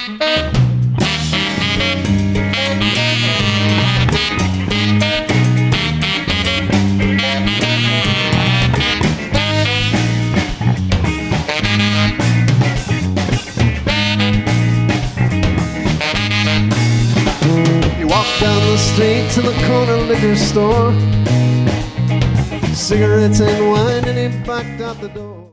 Walked down the street to the corner liquor store, cigarettes and wine, and he backed out the door.